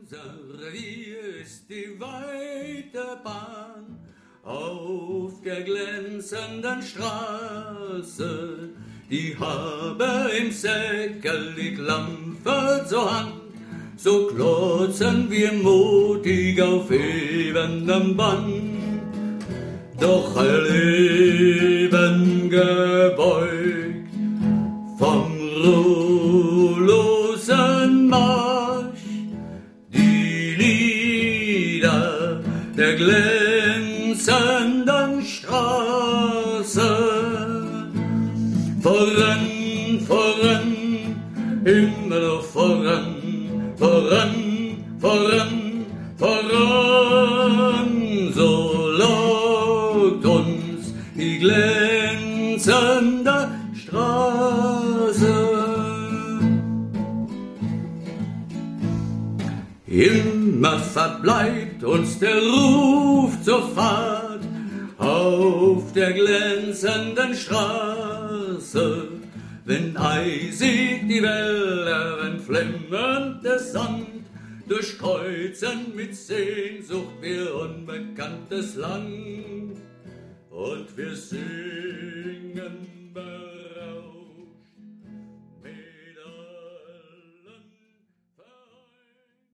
Unser Revier ist die weite Bahn auf der glänzenden Straße. Die habe im Säckel die Klampe zur Hand, so klotzen wir mutig auf ebenem Band. Doch Leben gebeugt vom ruhelosen Marsch, die Lieder der glänzenden Straße. Voran, voran, immer noch voran, voran, voran, voran, so lockt uns die glänzende Straße. Immer verbleibt uns der Ruf zur Fahrt auf der glänzenden Straße, wenn eisig die Wälder, wenn flimmendes Sand durchkreuzen mit Sehnsucht wir unbekanntes Land. Und wir sehen